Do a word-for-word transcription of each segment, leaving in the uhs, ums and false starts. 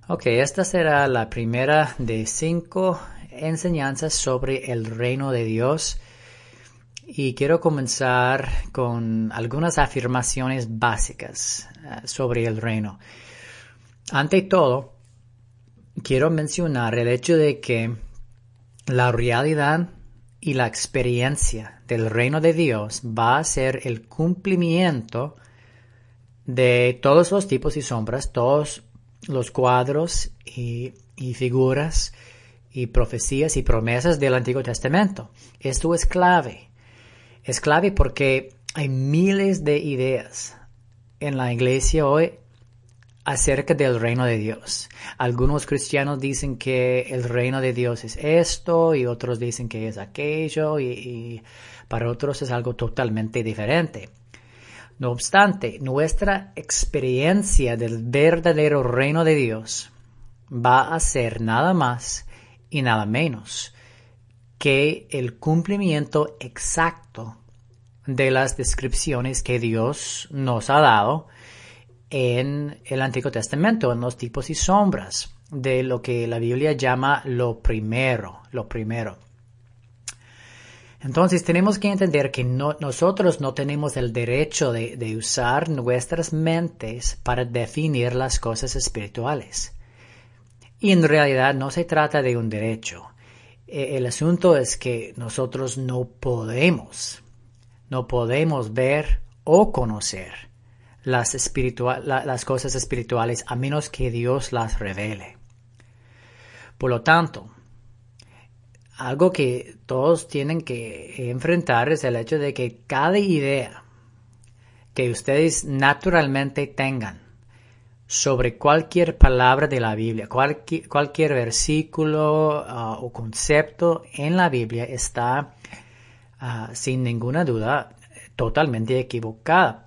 Ok, esta será la primera de cinco enseñanzas sobre el reino de Dios. Y quiero comenzar con algunas afirmaciones básicas uh, sobre el reino. Ante todo, quiero mencionar el hecho de que la realidad y la experiencia del reino de Dios va a ser el cumplimiento de todos los tipos y sombras, todos los cuadros y, y figuras y profecías y promesas del Antiguo Testamento. Esto es clave. Es clave porque hay miles de ideas en la iglesia hoy acerca del reino de Dios. Algunos cristianos dicen que el reino de Dios es esto y otros dicen que es aquello y, y para otros es algo totalmente diferente. No obstante, nuestra experiencia del verdadero reino de Dios va a ser nada más y nada menos que el cumplimiento exacto de las descripciones que Dios nos ha dado en el Antiguo Testamento, en los tipos y sombras de lo que la Biblia llama lo primero, lo primero. Entonces tenemos que entender que no, nosotros no tenemos el derecho de, de usar nuestras mentes para definir las cosas espirituales. Y en realidad no se trata de un derecho. El asunto es que nosotros no podemos, no podemos ver o conocer las, espiritual, la, las cosas espirituales a menos que Dios las revele. Por lo tanto, algo que todos tienen que enfrentar es el hecho de que cada idea que ustedes naturalmente tengan sobre cualquier palabra de la Biblia, cualquier, cualquier versículo uh, o concepto en la Biblia está, uh, sin ninguna duda, totalmente equivocada.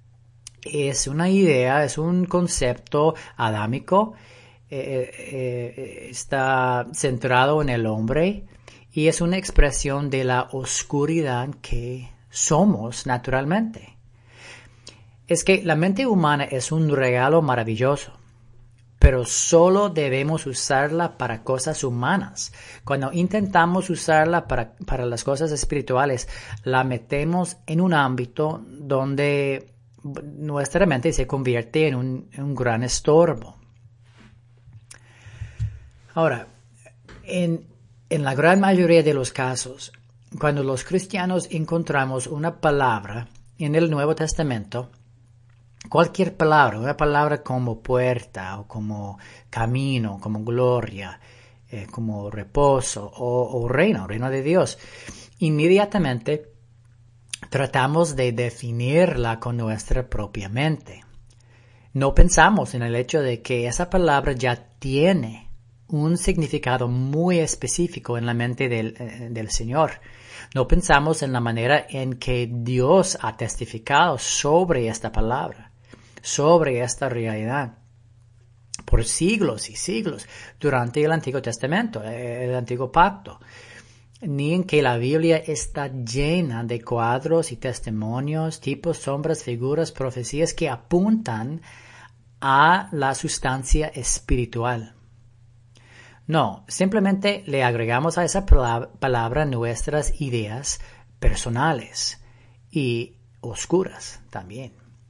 Es una idea, es un concepto adámico, eh, eh, está centrado en el hombre y es una expresión de la oscuridad que somos naturalmente. Es que la mente humana es un regalo maravilloso, pero solo debemos usarla para cosas humanas. Cuando intentamos usarla para, para las cosas espirituales, la metemos en un ámbito donde nuestra mente se convierte en un, en un gran estorbo. Ahora, en, en la gran mayoría de los casos, cuando los cristianos encontramos una palabra en el Nuevo Testamento, cualquier palabra, una palabra como puerta o como camino, como gloria, eh, como reposo o, o reino, reino de Dios, inmediatamente tratamos de definirla con nuestra propia mente. No pensamos en el hecho de que esa palabra ya tiene un significado muy específico en la mente del, eh, del Señor. No pensamos en la manera en que Dios ha testificado sobre esta palabra, sobre esta realidad, por siglos y siglos, durante el Antiguo Testamento, el Antiguo Pacto, ni en que la Biblia está llena de cuadros y testimonios, tipos, sombras, figuras, profecías que apuntan a la sustancia espiritual. No, simplemente le agregamos a esa palabra nuestras ideas personales y oscuras también.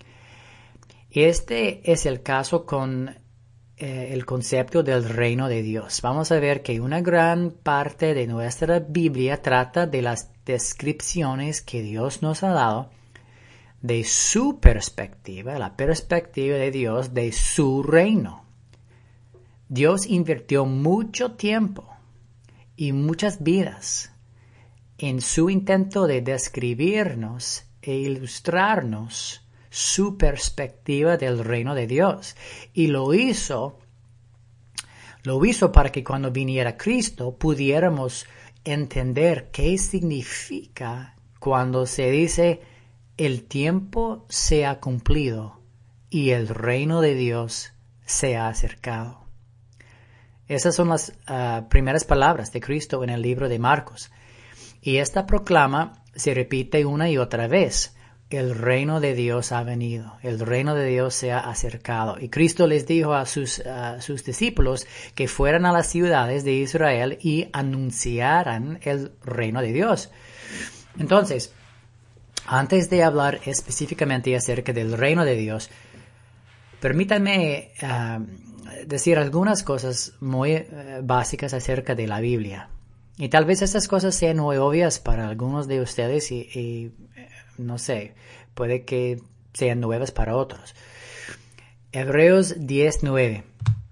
Este es el caso con eh, el concepto del reino de Dios. Vamos a ver que una gran parte de nuestra Biblia trata de las descripciones que Dios nos ha dado de su perspectiva, la perspectiva de Dios de su reino. Dios invirtió mucho tiempo y muchas vidas en su intento de describirnos e ilustrarnos su perspectiva del reino de Dios. Y lo hizo, lo hizo para que cuando viniera Cristo pudiéramos entender qué significa cuando se dice el tiempo se ha cumplido y el reino de Dios se ha acercado. Esas son las uh, primeras palabras de Cristo en el libro de Marcos. Y esta proclama se repite una y otra vez. el reino de Dios ha venido, el reino de Dios se ha acercado. Y Cristo les dijo a sus, a sus discípulos que fueran a las ciudades de Israel y anunciaran el reino de Dios. Entonces, antes de hablar específicamente acerca del reino de Dios, permítanme uh, decir algunas cosas muy uh, básicas acerca de la Biblia. Y tal vez estas cosas sean muy obvias para algunos de ustedes y, y no sé, puede que sean nuevas para otros. Hebreos diez nueve.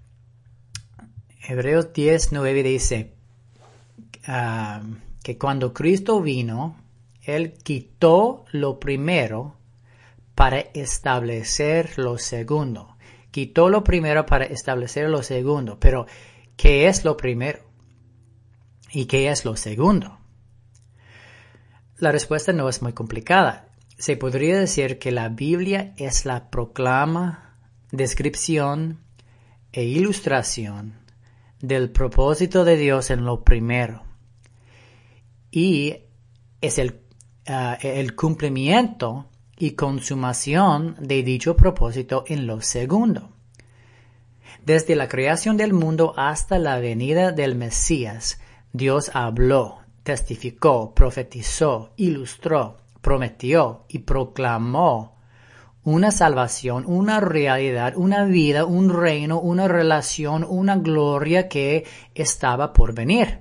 Hebreos diez nueve dice uh, que cuando Cristo vino, Él quitó lo primero para establecer lo segundo. Quitó lo primero para establecer lo segundo. Pero, ¿qué es lo primero? ¿Y qué es lo segundo? La respuesta no es muy complicada. Se podría decir que la Biblia es la proclama, descripción e ilustración del propósito de Dios en lo primero. Y es el, uh, el cumplimiento y consumación de dicho propósito en lo segundo. Desde la creación del mundo hasta la venida del Mesías, Dios habló, testificó, profetizó, ilustró, prometió y proclamó una salvación, una realidad, una vida, un reino, una relación, una gloria que estaba por venir.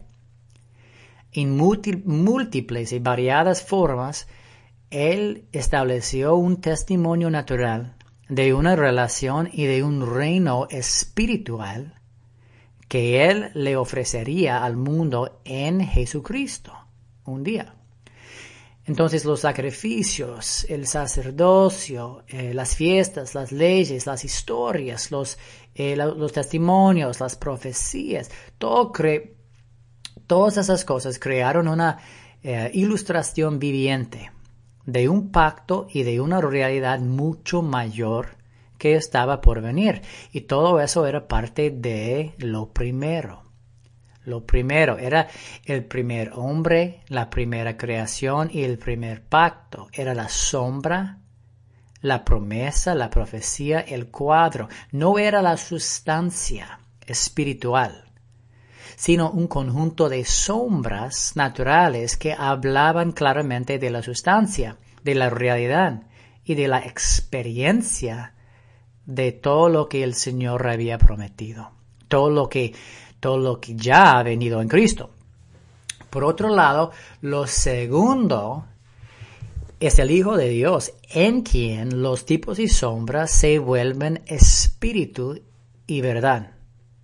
En múltiples y variadas formas, Él estableció un testimonio natural de una relación y de un reino espiritual que Él le ofrecería al mundo en Jesucristo un día. Entonces los sacrificios, el sacerdocio, eh, las fiestas, las leyes, las historias, los, eh, la, los testimonios, las profecías, todo cre- todas esas cosas crearon una eh, ilustración viviente de un pacto y de una realidad mucho mayor que estaba por venir. Y todo eso era parte de lo primero. Lo primero era el primer hombre, la primera creación y el primer pacto. Era la sombra, la promesa, la profecía, el cuadro. No era la sustancia espiritual, sino un conjunto de sombras naturales que hablaban claramente de la sustancia, de la realidad y de la experiencia de todo lo que el Señor había prometido, todo lo que, todo lo que ya ha venido en Cristo. Por otro lado, lo segundo es el Hijo de Dios, en quien los tipos y sombras se vuelven espíritu y verdad.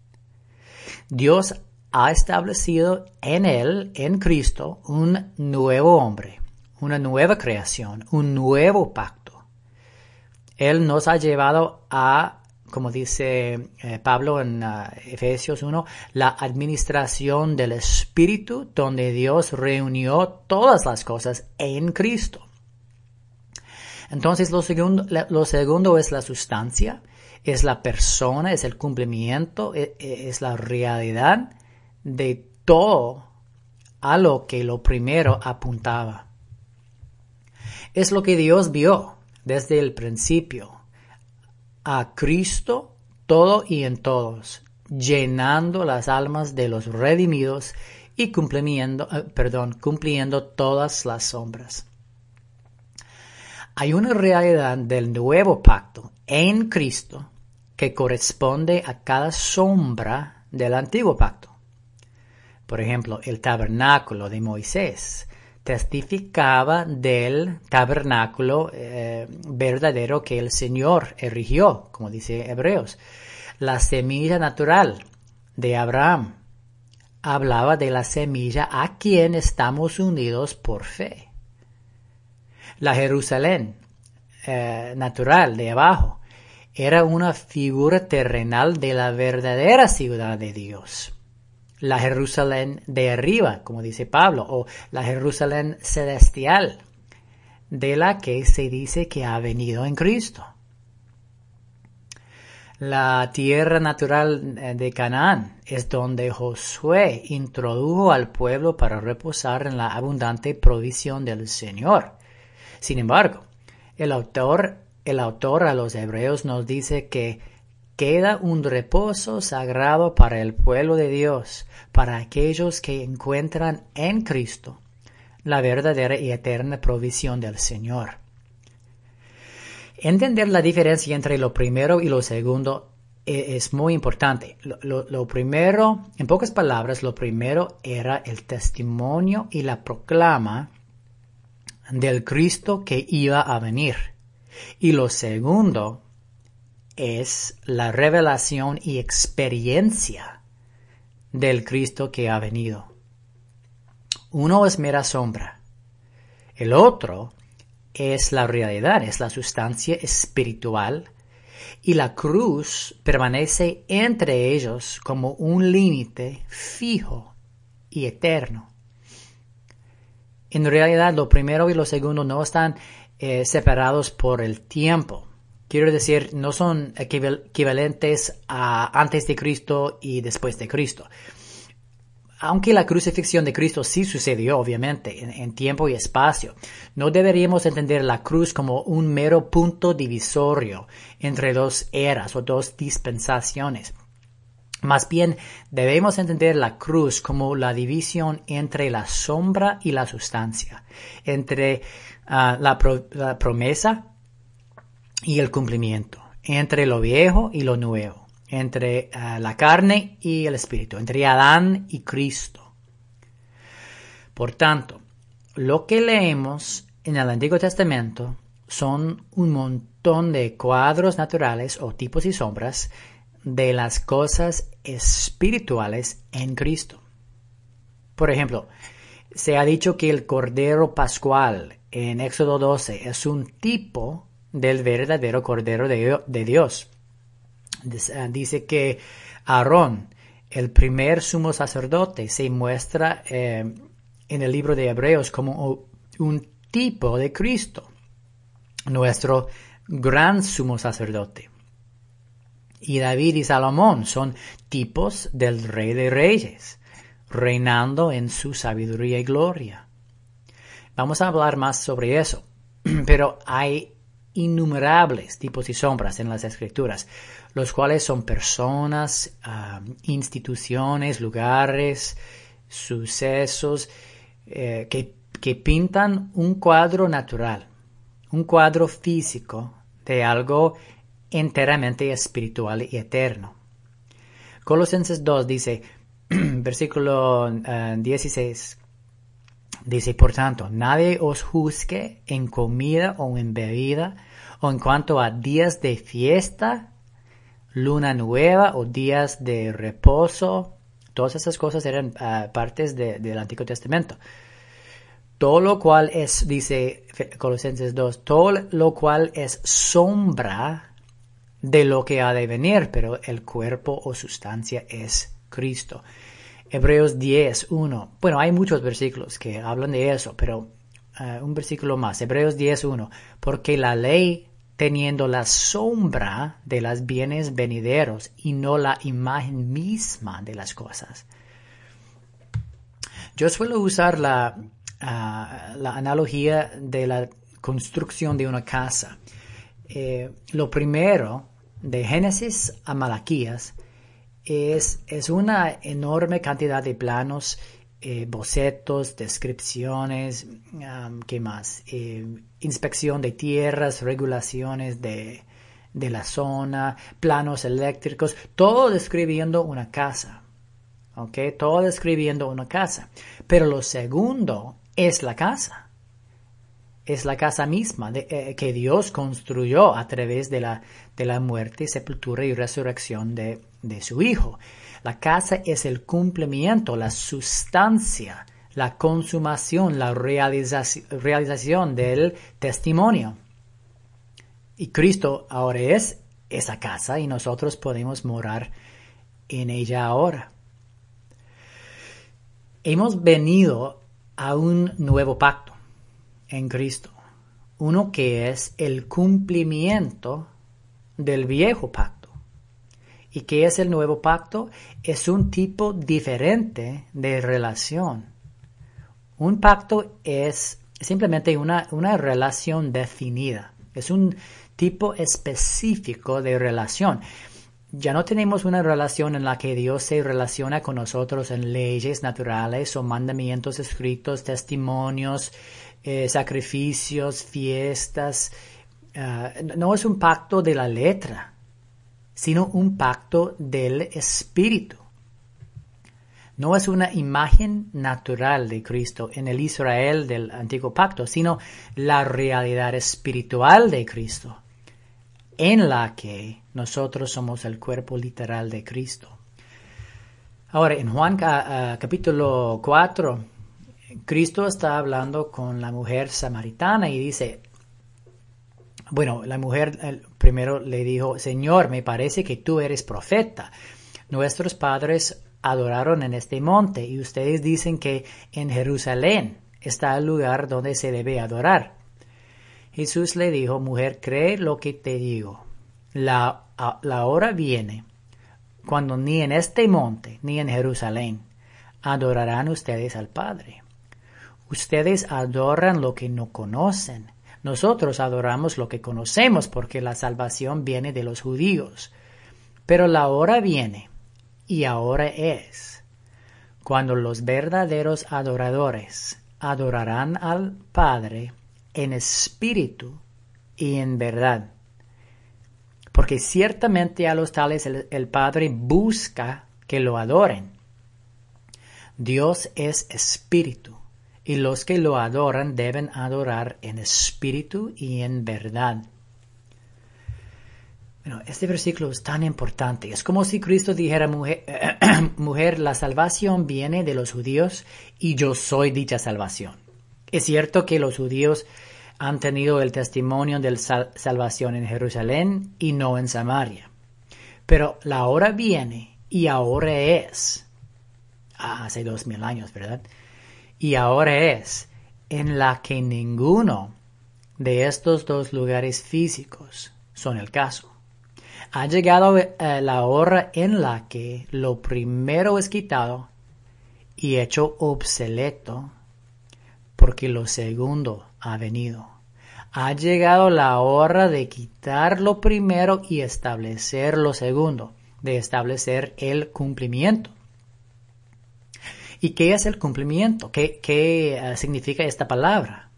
Dios ha establecido en Él, en Cristo, un nuevo hombre, una nueva creación, un nuevo pacto. Él nos ha llevado a, como dice eh, Pablo en uh, Efesios uno, la administración del Espíritu, donde Dios reunió todas las cosas en Cristo. Entonces, lo segundo, lo segundo es la sustancia, es la persona, es el cumplimiento, es, es la realidad de todo a lo que lo primero apuntaba. Es lo que Dios vio desde el principio, a Cristo todo y en todos, llenando las almas de los redimidos y cumpliendo, eh, perdón, cumpliendo todas las sombras. Hay una realidad del nuevo pacto en Cristo que corresponde a cada sombra del antiguo pacto. Por ejemplo, el tabernáculo de Moisés testificaba del tabernáculo eh, verdadero que el Señor erigió, como dice Hebreos. La semilla natural de Abraham hablaba de la semilla a quien estamos unidos por fe. La Jerusalén eh, natural de abajo era una figura terrenal de la verdadera ciudad de Dios. La Jerusalén de arriba, como dice Pablo, o la Jerusalén celestial, de la que se dice que ha venido en Cristo. La tierra natural de Canaán es donde Josué introdujo al pueblo para reposar en la abundante provisión del Señor. Sin embargo, El autor, el autor a los Hebreos nos dice que queda un reposo sagrado para el pueblo de Dios, para aquellos que encuentran en Cristo la verdadera y eterna provisión del Señor. Entender la diferencia entre lo primero y lo segundo es muy importante. Lo, lo, lo primero, en pocas palabras, lo primero era el testimonio y la proclama del Cristo que iba a venir. Y lo segundo es la revelación y experiencia del Cristo que ha venido. Uno es mera sombra. El otro es la realidad, es la sustancia espiritual, y la cruz permanece entre ellos como un límite fijo y eterno. En realidad, lo primero y lo segundo no están eh, separados por el tiempo. Quiero decir, no son equivalentes a antes de Cristo y después de Cristo. Aunque la crucifixión de Cristo sí sucedió, obviamente, en, en tiempo y espacio, no deberíamos entender la cruz como un mero punto divisorio entre dos eras o dos dispensaciones. Más bien, debemos entender la cruz como la división entre la sombra y la sustancia, entre uh, la, pro, la promesa y el cumplimiento, entre lo viejo y lo nuevo, entre uh, la carne y el espíritu, entre Adán y Cristo. Por tanto, lo que leemos en el Antiguo Testamento son un montón de cuadros naturales o tipos y sombras de las cosas espirituales en Cristo. Por ejemplo, se ha dicho que el Cordero Pascual en Éxodo doce es un tipo del verdadero Cordero de, de Dios. Dice que Aarón, el primer sumo sacerdote, se muestra eh, en el libro de Hebreos como un tipo de Cristo, nuestro gran sumo sacerdote. Y David y Salomón son tipos del Rey de Reyes, reinando en su sabiduría y gloria. Vamos a hablar más sobre eso, pero hay innumerables tipos y sombras en las Escrituras, los cuales son personas, uh, instituciones, lugares, sucesos, eh, que, que pintan un cuadro natural, un cuadro físico de algo enteramente espiritual y eterno. Colosenses dos dice, versículo uh, dieciséis, dice, por tanto, nadie os juzgue en comida o en bebida, o en cuanto a días de fiesta, luna nueva o días de reposo. Todas esas cosas eran uh, partes de, del Antiguo Testamento. Todo lo cual es, dice Colosenses dos, todo lo cual es sombra de lo que ha de venir, pero el cuerpo o sustancia es Cristo. Hebreos diez, uno. Bueno, hay muchos versículos que hablan de eso, pero uh, un versículo más. Hebreos diez, uno. Porque la ley, teniendo la sombra de los bienes venideros y no la imagen misma de las cosas. Yo suelo usar la, uh, la analogía de la construcción de una casa. Eh, lo primero, de Génesis a Malaquías, es, es una enorme cantidad de planos, eh, bocetos, descripciones, um, ¿qué más? Eh, inspección de tierras, regulaciones de, de la zona, planos eléctricos, todo describiendo una casa, ¿ok? Todo describiendo una casa. Pero lo segundo es la casa. Es la casa misma de, eh, que Dios construyó a través de la, de la muerte, sepultura y resurrección de, de su Hijo. La casa es el cumplimiento, la sustancia, la consumación, la realización, realización del testimonio. Y Cristo ahora es esa casa y nosotros podemos morar en ella ahora. Hemos venido a un nuevo pacto en Cristo, uno que es el cumplimiento del viejo pacto. ¿Y qué es el nuevo pacto? Es un tipo diferente de relación. Un pacto es simplemente una, una relación definida. Es un tipo específico de relación. Ya no tenemos una relación en la que Dios se relaciona con nosotros en leyes naturales o mandamientos escritos, testimonios, eh, sacrificios, fiestas. Uh, no es un pacto de la letra, sino un pacto del Espíritu. No es una imagen natural de Cristo en el Israel del Antiguo Pacto, sino la realidad espiritual de Cristo, en la que nosotros somos el cuerpo literal de Cristo. Ahora, en Juan uh, capítulo cuatro, Cristo está hablando con la mujer samaritana y dice, bueno, la mujer el, primero le dijo, Señor, me parece que tú eres profeta. Nuestros padres adoraron en este monte y ustedes dicen que en Jerusalén está el lugar donde se debe adorar. Jesús le dijo, mujer, cree lo que te digo. La, la hora viene cuando ni en este monte ni en Jerusalén adorarán ustedes al Padre. Ustedes adoran lo que no conocen. Nosotros adoramos lo que conocemos porque la salvación viene de los judíos. Pero la hora viene, y ahora es, cuando los verdaderos adoradores adorarán al Padre en espíritu y en verdad. Porque ciertamente a los tales el, el Padre busca que lo adoren. Dios es espíritu, y los que lo adoran deben adorar en espíritu y en verdad. Bueno, este versículo es tan importante. Es como si Cristo dijera, mujer, mujer, la salvación viene de los judíos y yo soy dicha salvación. Es cierto que los judíos han tenido el testimonio de la sal- salvación en Jerusalén y no en Samaria. Pero la hora viene y ahora es, ah, hace dos mil años, ¿verdad? Y ahora es en la que ninguno de estos dos lugares físicos son el caso. Ha llegado eh, la hora en la que lo primero es quitado y hecho obsoleto porque lo segundo ha venido. Ha llegado la hora de quitar lo primero y establecer lo segundo, de establecer el cumplimiento. ¿Y qué es el cumplimiento? ¿Qué, qué uh, significa esta palabra?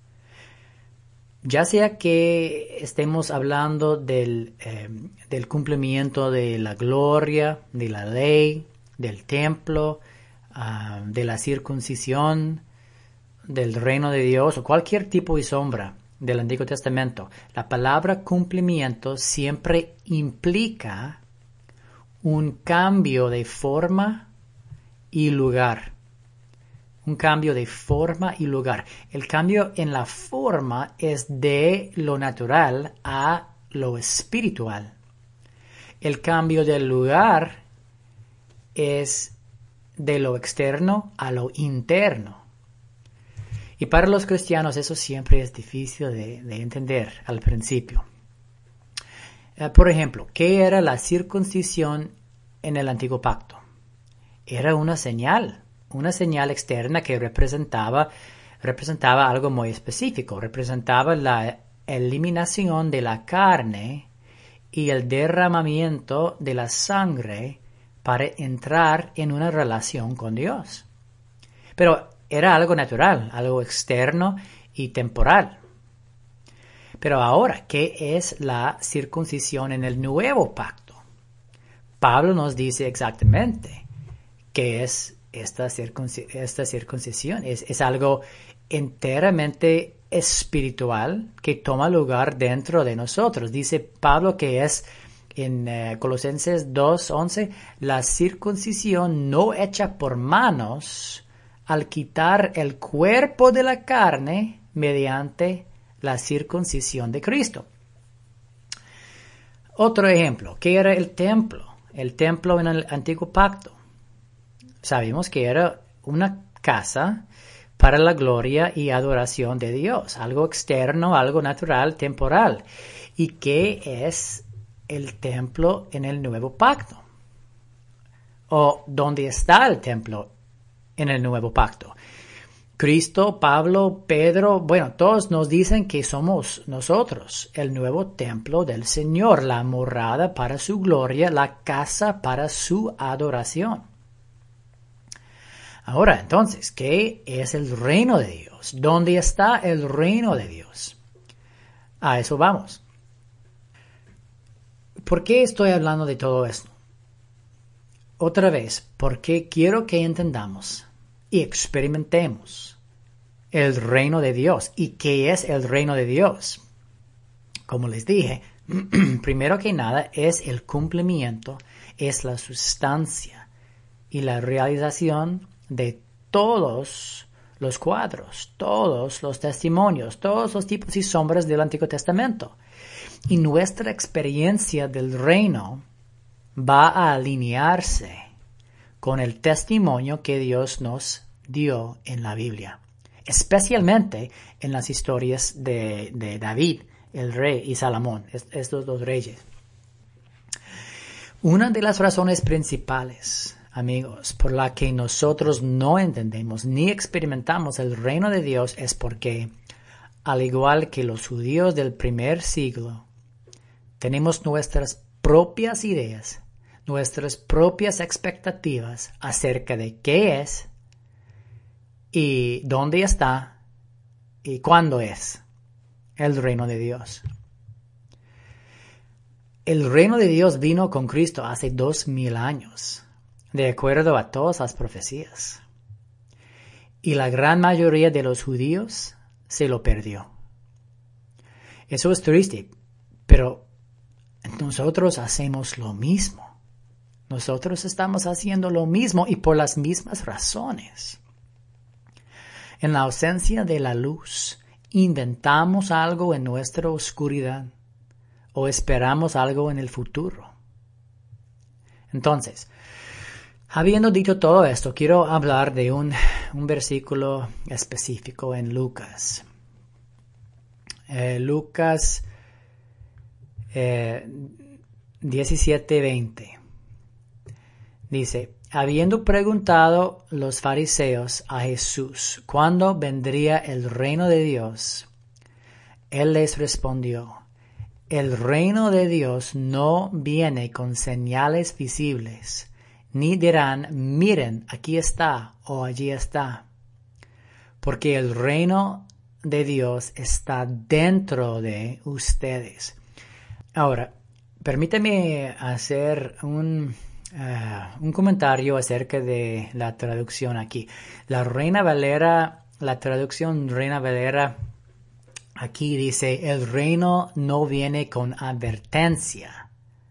Ya sea que estemos hablando del, eh, del cumplimiento de la gloria, de la ley, del templo, uh, de la circuncisión, del reino de Dios o cualquier tipo y sombra del Antiguo Testamento, la palabra cumplimiento siempre implica un cambio de forma y lugar. Un cambio de forma y lugar. El cambio en la forma es de lo natural a lo espiritual. El cambio del lugar es de lo externo a lo interno. Y para los cristianos eso siempre es difícil de, de entender al principio. Uh, por ejemplo, ¿qué era la circuncisión en el Antiguo Pacto? Era una señal. Una señal externa que representaba, representaba algo muy específico, representaba la eliminación de la carne y el derramamiento de la sangre para entrar en una relación con Dios. Pero era algo natural, algo externo y temporal. Pero ahora, ¿qué es la circuncisión en el nuevo pacto? Pablo nos dice exactamente qué es Esta, circunc- esta circuncisión. Es, es algo enteramente espiritual que toma lugar dentro de nosotros. Dice Pablo que es en uh, Colosenses dos once, la circuncisión no hecha por manos al quitar el cuerpo de la carne mediante la circuncisión de Cristo. Otro ejemplo, ¿qué era el templo? El templo en el Antiguo Pacto. Sabemos que era una casa para la gloria y adoración de Dios, algo externo, algo natural, temporal. ¿Y qué es el templo en el Nuevo Pacto? ¿O dónde está el templo en el Nuevo Pacto? Cristo, Pablo, Pedro, bueno, todos nos dicen que somos nosotros el nuevo templo del Señor, la morada para su gloria, la casa para su adoración. Ahora, entonces, ¿qué es el reino de Dios? ¿Dónde está el reino de Dios? A eso vamos. ¿Por qué estoy hablando de todo esto? Otra vez, porque quiero que entendamos y experimentemos el reino de Dios. ¿Y qué es el reino de Dios? Como les dije, primero que nada es el cumplimiento, es la sustancia y la realización de todos los cuadros, todos los testimonios, todos los tipos y sombras del Antiguo Testamento. Y nuestra experiencia del reino va a alinearse con el testimonio que Dios nos dio en la Biblia, especialmente en las historias de, de David, el rey, y Salomón, estos dos reyes. Una de las razones principales, amigos, por la que nosotros no entendemos ni experimentamos el reino de Dios es porque, al igual que los judíos del primer siglo, tenemos nuestras propias ideas, nuestras propias expectativas acerca de qué es y dónde está y cuándo es el reino de Dios. El reino de Dios vino con Cristo hace dos mil años, de acuerdo a todas las profecías. Y la gran mayoría de los judíos se lo perdió. Eso es triste, pero nosotros hacemos lo mismo. Nosotros estamos haciendo lo mismo y por las mismas razones. En la ausencia de la luz, inventamos algo en nuestra oscuridad o esperamos algo en el futuro. Entonces, habiendo dicho todo esto, quiero hablar de un, un versículo específico en Lucas. Eh, Lucas eh, diecisiete veinte. Dice, habiendo preguntado los fariseos a Jesús cuándo vendría el reino de Dios, él les respondió, el reino de Dios no viene con señales visibles, ni dirán, miren, aquí está o allí está, porque el reino de Dios está dentro de ustedes. Ahora, permíteme hacer un... Uh, un comentario acerca de la traducción aquí. La Reina Valera, la traducción Reina Valera aquí dice, el reino no viene con advertencia.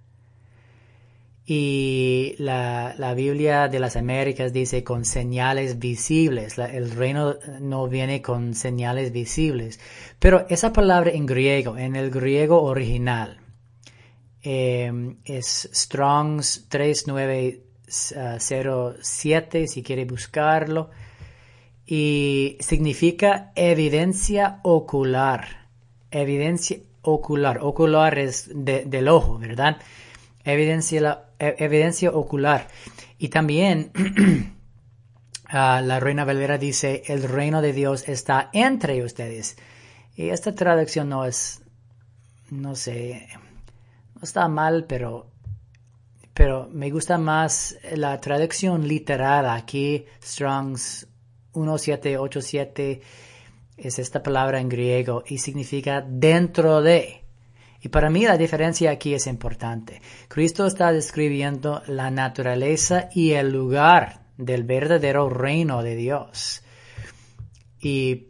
Y la, la Biblia de las Américas dice con señales visibles. La, el reino no viene con señales visibles. Pero esa palabra en griego, en el griego original, Eh, es Strong's tres nueve cero siete si quiere buscarlo, y significa evidencia ocular. Evidencia ocular. Ocular es de, del ojo, ¿verdad? Evidencia, la, evidencia ocular. Y también uh, la Reina Valera dice, el reino de Dios está entre ustedes. Y esta traducción no es, no sé... No está mal, pero, pero me gusta más la traducción literal. Aquí, Strong's diecisiete ochenta y siete es esta palabra en griego y significa dentro de. Y para mí la diferencia aquí es importante. Cristo está describiendo la naturaleza y el lugar del verdadero reino de Dios. Y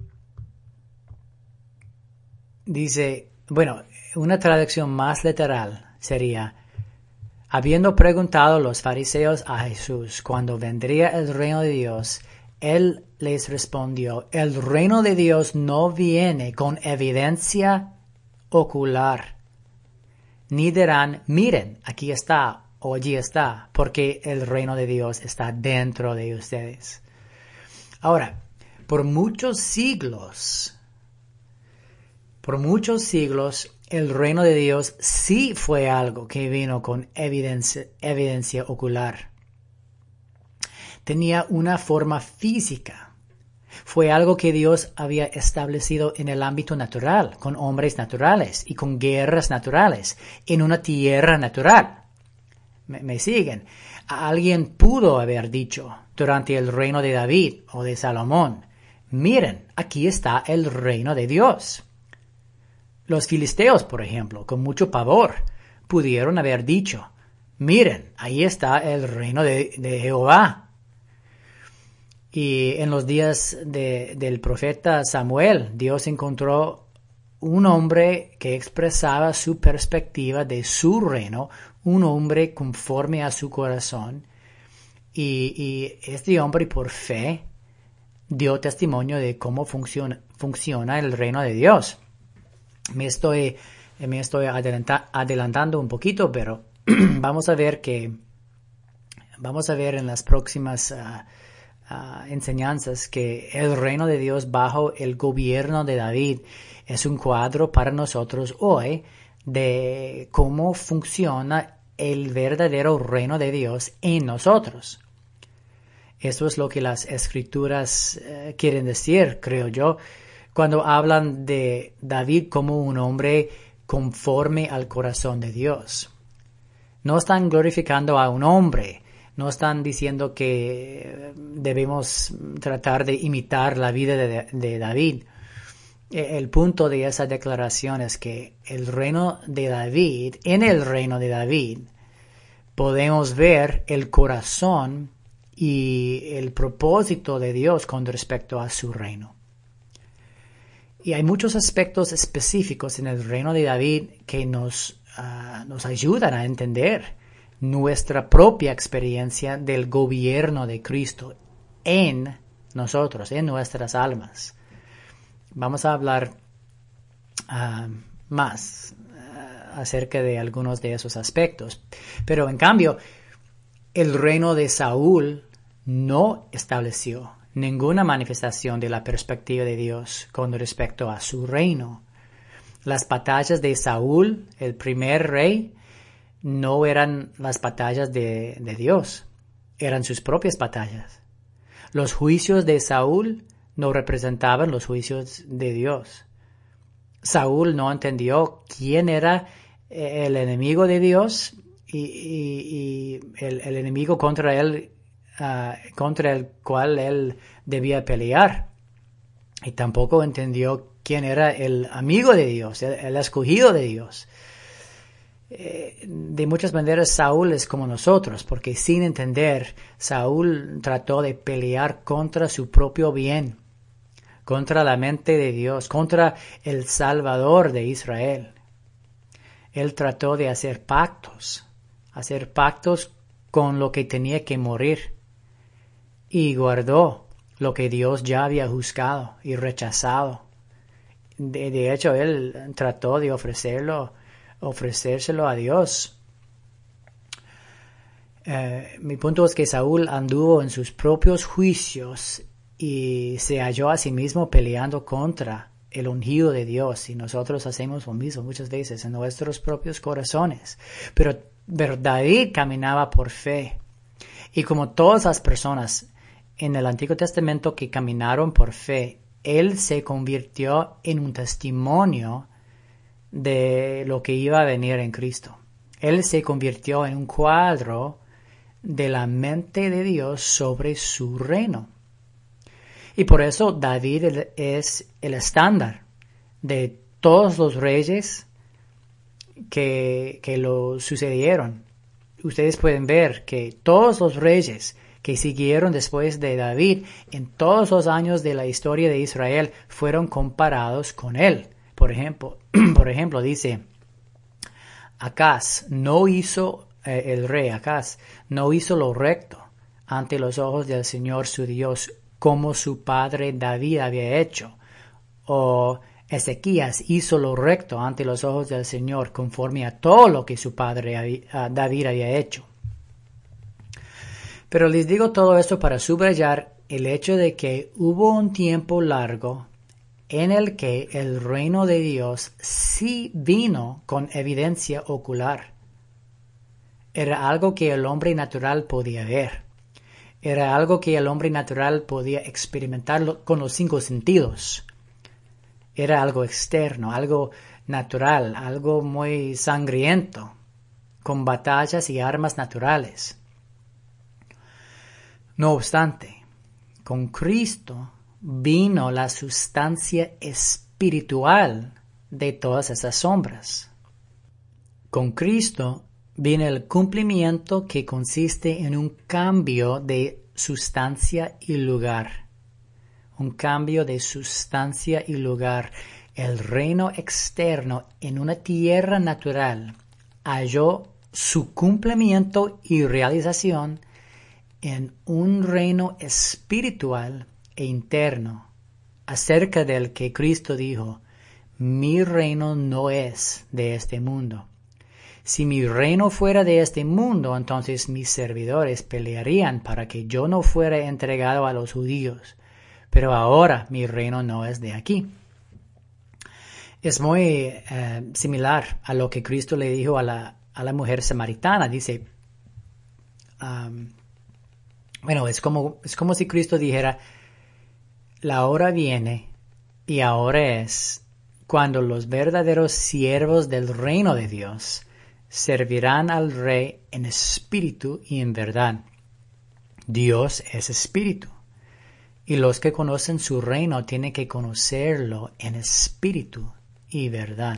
dice, bueno, una traducción más literal sería, habiendo preguntado los fariseos a Jesús cuándo vendría el reino de Dios, él les respondió, el reino de Dios no viene con evidencia ocular, ni dirán, miren, aquí está o allí está, porque el reino de Dios está dentro de ustedes. Ahora, por muchos siglos, por muchos siglos, el reino de Dios sí fue algo que vino con evidencia, evidencia ocular. Tenía una forma física. Fue algo que Dios había establecido en el ámbito natural, con hombres naturales y con guerras naturales, en una tierra natural. ¿Me, me siguen? Alguien pudo haber dicho durante el reino de David o de Salomón, miren, aquí está el reino de Dios. Los filisteos, por ejemplo, con mucho pavor, pudieron haber dicho, miren, ahí está el reino de, de Jehová. Y en los días de, del profeta Samuel, Dios encontró un hombre que expresaba su perspectiva de su reino, un hombre conforme a su corazón. Y, y este hombre, por fe, dio testimonio de cómo funciona, funciona el reino de Dios. Me estoy, me estoy adelanta, adelantando un poquito, pero vamos a ver que, vamos a ver en las próximas uh, Uh, enseñanzas que el reino de Dios bajo el gobierno de David es un cuadro para nosotros hoy de cómo funciona el verdadero reino de Dios en nosotros. Eso es lo que las escrituras uh, quieren decir, creo yo, cuando hablan de David como un hombre conforme al corazón de Dios. No están glorificando a un hombre. No están diciendo que debemos tratar de imitar la vida de, de David. El punto de esa declaración es que el reino de David, en el reino de David, podemos ver el corazón y el propósito de Dios con respecto a su reino. Y hay muchos aspectos específicos en el reino de David que nos, uh, nos ayudan a entender nuestra propia experiencia del gobierno de Cristo en nosotros, en nuestras almas. Vamos a hablar uh, más uh, acerca de algunos de esos aspectos. Pero en cambio, el reino de Saúl no estableció ninguna manifestación de la perspectiva de Dios con respecto a su reino. Las batallas de Saúl, el primer rey, no eran las batallas de, de Dios, eran sus propias batallas. Los juicios de Saúl no representaban los juicios de Dios. Saúl no entendió quién era el enemigo de Dios y, y, y el, el enemigo contra él, uh, contra el cual él debía pelear. Y tampoco entendió quién era el amigo de Dios, el, el escogido de Dios. De muchas maneras Saúl es como nosotros, porque sin entender, Saúl trató de pelear contra su propio bien, contra la mente de Dios, contra el Salvador de Israel. Él trató de hacer pactos, hacer pactos con lo que tenía que morir, y guardó lo que Dios ya había juzgado y rechazado. De, de hecho, él trató de ofrecerlo ofrecérselo a Dios. Eh, mi punto es que Saúl anduvo en sus propios juicios y se halló a sí mismo peleando contra el ungido de Dios, y nosotros hacemos lo mismo muchas veces en nuestros propios corazones. Pero, pero David caminaba por fe, y como todas las personas en el Antiguo Testamento que caminaron por fe, él se convirtió en un testimonio de lo que iba a venir en Cristo. Él se convirtió en un cuadro de la mente de Dios sobre su reino. Y por eso David es el estándar de todos los reyes que, que lo sucedieron. Ustedes pueden ver que todos los reyes que siguieron después de David en todos los años de la historia de Israel fueron comparados con él. Por ejemplo, por ejemplo, dice, Acaz no hizo, eh, el rey Acaz no hizo lo recto ante los ojos del Señor su Dios, como su padre David había hecho. O Ezequías hizo lo recto ante los ojos del Señor, conforme a todo lo que su padre había, David había hecho. Pero les digo todo esto para subrayar el hecho de que hubo un tiempo largo en el que el reino de Dios sí vino con evidencia ocular. Era algo que el hombre natural podía ver. Era algo que el hombre natural podía experimentar con los cinco sentidos. Era algo externo, algo natural, algo muy sangriento, con batallas y armas naturales. No obstante, con Cristo vino la sustancia espiritual de todas esas sombras. Con Cristo viene el cumplimiento que consiste en un cambio de sustancia y lugar. Un cambio de sustancia y lugar. El reino externo en una tierra natural halló su cumplimiento y realización en un reino espiritual e interno, acerca del que Cristo dijo: mi reino no es de este mundo. Si mi reino fuera de este mundo, entonces mis servidores pelearían para que yo no fuera entregado a los judíos. Pero ahora mi reino no es de aquí. Es muy eh, similar a lo que Cristo le dijo a la, a la mujer samaritana. Dice, um, bueno, es como, es como si Cristo dijera: la hora viene y ahora es cuando los verdaderos siervos del reino de Dios servirán al Rey en espíritu y en verdad. Dios es espíritu, y los que conocen su reino tienen que conocerlo en espíritu y verdad.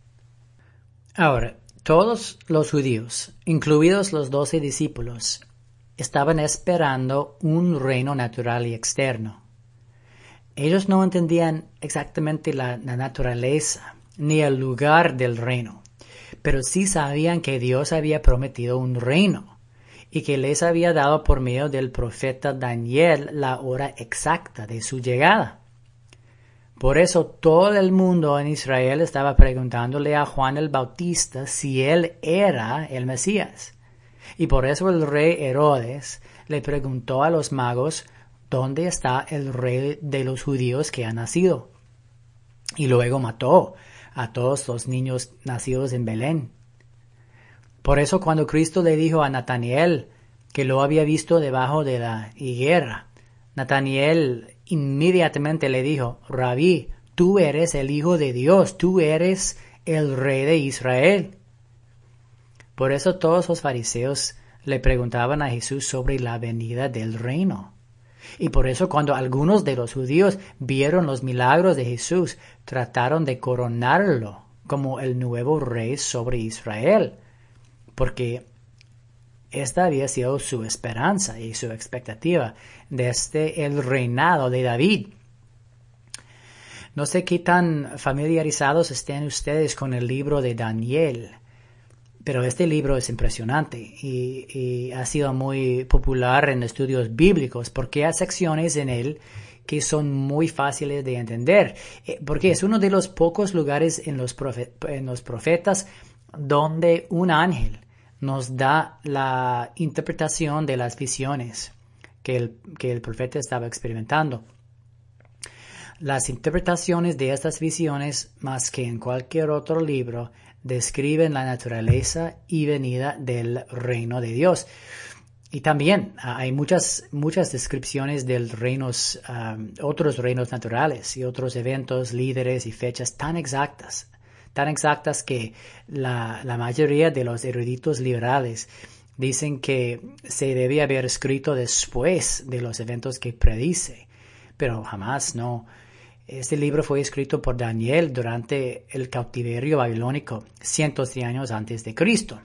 Ahora, todos los judíos, incluidos los doce discípulos, estaban esperando un reino natural y externo. Ellos no entendían exactamente la, la naturaleza ni el lugar del reino, pero sí sabían que Dios había prometido un reino y que les había dado por medio del profeta Daniel la hora exacta de su llegada. Por eso todo el mundo en Israel estaba preguntándole a Juan el Bautista si él era el Mesías. Y por eso el rey Herodes le preguntó a los magos: ¿dónde está el rey de los judíos que ha nacido? Y luego mató a todos los niños nacidos en Belén. Por eso cuando Cristo le dijo a Natanael que lo había visto debajo de la higuera, Natanael inmediatamente le dijo: Rabí, tú eres el Hijo de Dios, tú eres el Rey de Israel. Por eso todos los fariseos le preguntaban a Jesús sobre la venida del reino. Y por eso cuando algunos de los judíos vieron los milagros de Jesús, trataron de coronarlo como el nuevo rey sobre Israel, porque esta había sido su esperanza y su expectativa desde el reinado de David. No sé qué tan familiarizados estén ustedes con el libro de Daniel, pero este libro es impresionante y, y ha sido muy popular en estudios bíblicos porque hay secciones en él que son muy fáciles de entender, porque es uno de los pocos lugares en los, profet, en los profetas donde un ángel nos da la interpretación de las visiones que el, que el profeta estaba experimentando. Las interpretaciones de estas visiones, más que en cualquier otro libro, describen la naturaleza y venida del reino de Dios. Y también hay muchas, muchas descripciones de reinos, um, otros reinos naturales y otros eventos, líderes y fechas tan exactas, tan exactas que la, la mayoría de los eruditos liberales dicen que se debe haber escrito después de los eventos que predice, pero jamás no. Este libro fue escrito por Daniel durante el cautiverio babilónico, cientos de años antes de Cristo.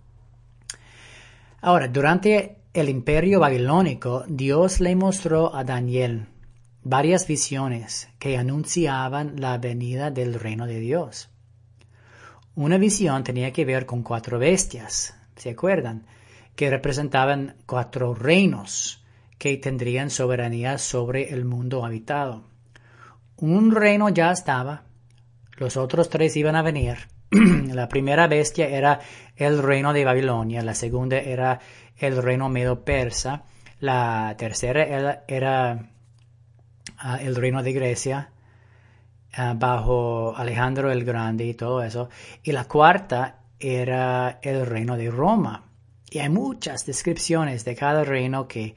Ahora, durante el imperio babilónico, Dios le mostró a Daniel varias visiones que anunciaban la venida del reino de Dios. Una visión tenía que ver con cuatro bestias, ¿se acuerdan? Que representaban cuatro reinos que tendrían soberanía sobre el mundo habitado. Un reino ya estaba, los otros tres iban a venir. La primera bestia era el reino de Babilonia, la segunda era el reino medo-persa, la tercera era, era uh, el reino de Grecia, uh, bajo Alejandro el Grande y todo eso, y la cuarta era el reino de Roma. Y hay muchas descripciones de cada reino que,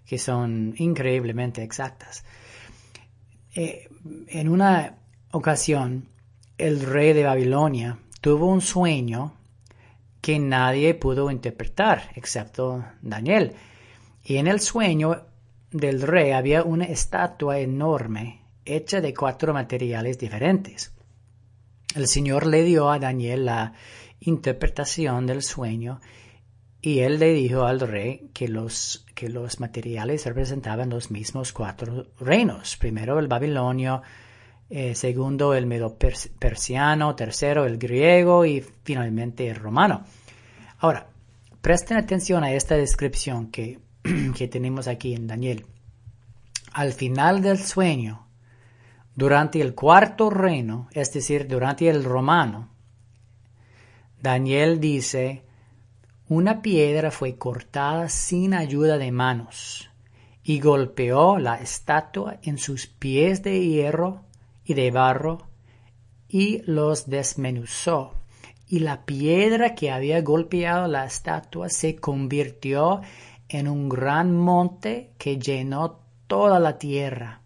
que son increíblemente exactas. Eh, en una ocasión, el rey de Babilonia tuvo un sueño que nadie pudo interpretar, excepto Daniel. Y en el sueño del rey había una estatua enorme, hecha de cuatro materiales diferentes. El Señor le dio a Daniel la interpretación del sueño y él le dijo al rey que los, que los materiales representaban los mismos cuatro reinos. Primero el babilonio, eh, segundo el medo-persiano, tercero el griego y finalmente el romano. Ahora, presten atención a esta descripción que, que tenemos aquí en Daniel. Al final del sueño, durante el cuarto reino, es decir, durante el romano, Daniel dice: una piedra fue cortada sin ayuda de manos y golpeó la estatua en sus pies de hierro y de barro y los desmenuzó. Y la piedra que había golpeado la estatua se convirtió en un gran monte que llenó toda la tierra.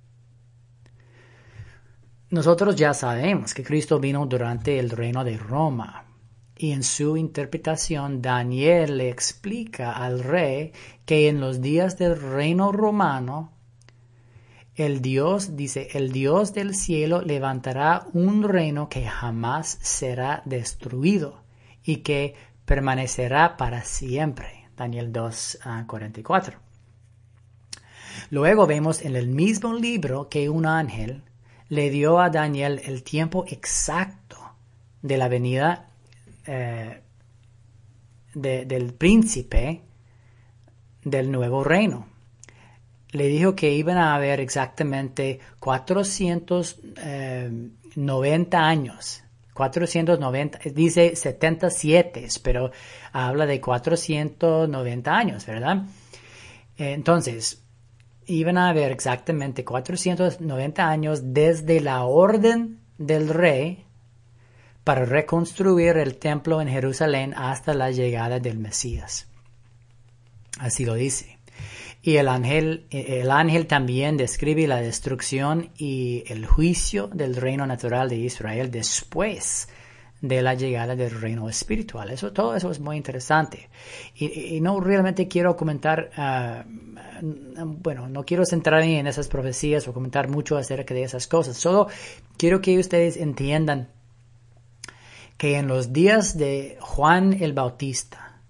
Nosotros ya sabemos que Cristo vino durante el reino de Roma. Y en su interpretación, Daniel le explica al rey que en los días del reino romano, el Dios, dice, el Dios del cielo levantará un reino que jamás será destruido y que permanecerá para siempre. Daniel dos, cuarenta y cuatro. Luego vemos en el mismo libro que un ángel le dio a Daniel el tiempo exacto de la venida Eh, de, del príncipe del nuevo reino. Le dijo que iban a haber exactamente cuatrocientos noventa años. cuatrocientos noventa, dice setenta y siete, pero habla de cuatrocientos noventa años, ¿verdad? Entonces, iban a haber exactamente cuatrocientos noventa años desde la orden del rey para reconstruir el templo en Jerusalén hasta la llegada del Mesías. Así lo dice. Y el ángel, el ángel también describe la destrucción y el juicio del reino natural de Israel después de la llegada del reino espiritual. Eso, todo eso es muy interesante. Y, y no realmente quiero comentar, uh, bueno, no quiero centrarme en esas profecías o comentar mucho acerca de esas cosas. Solo quiero que ustedes entiendan que en los días de Juan el Bautista,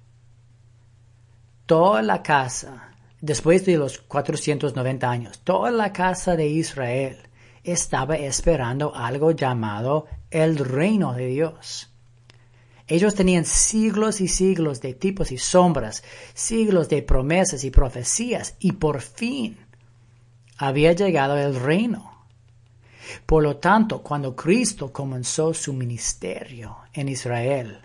toda la casa, después de los cuatrocientos noventa años, toda la casa de Israel estaba esperando algo llamado el reino de Dios. Ellos tenían siglos y siglos de tipos y sombras, siglos de promesas y profecías, y por fin había llegado el reino. Por lo tanto, cuando Cristo comenzó su ministerio en Israel,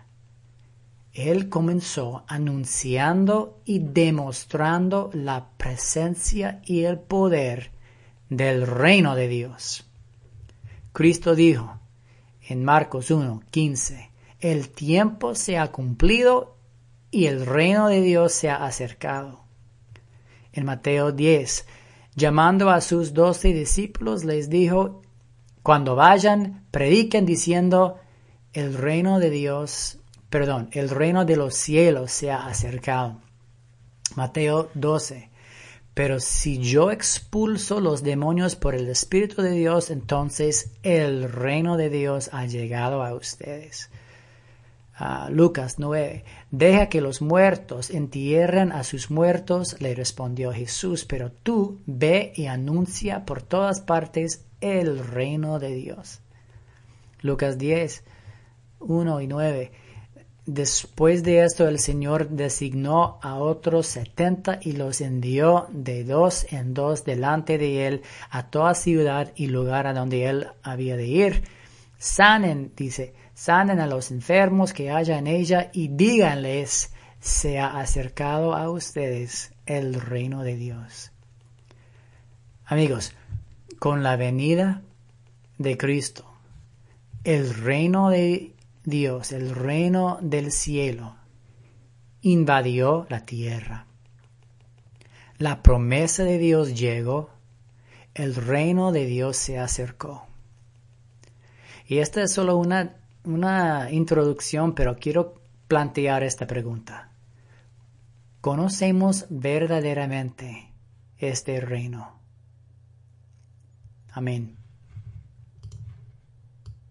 Él comenzó anunciando y demostrando la presencia y el poder del reino de Dios. Cristo dijo en Marcos uno, quince, el tiempo se ha cumplido y el reino de Dios se ha acercado. En Mateo diez, llamando a sus doce discípulos, les dijo: cuando vayan, prediquen diciendo, el reino de Dios, perdón, el reino de los cielos se ha acercado. Mateo doce. Pero si yo expulso los demonios por el Espíritu de Dios, entonces el reino de Dios ha llegado a ustedes. Uh, Lucas nueve. Deja que los muertos entierren a sus muertos, le respondió Jesús, pero tú ve y anuncia por todas partes el reino de Dios. Lucas diez, uno y nueve. Después de esto el Señor designó a otros setenta y los envió de dos en dos delante de él a toda ciudad y lugar a donde él había de ir. Sanen, dice, sanen a los enfermos que haya en ella y díganles, se ha acercado a ustedes el reino de Dios. Amigos, con la venida de Cristo, el reino de Dios, el reino del cielo, invadió la tierra. La promesa de Dios llegó, el reino de Dios se acercó. Y esta es solo una, una introducción, pero quiero plantear esta pregunta. ¿Conocemos verdaderamente este reino? Amén.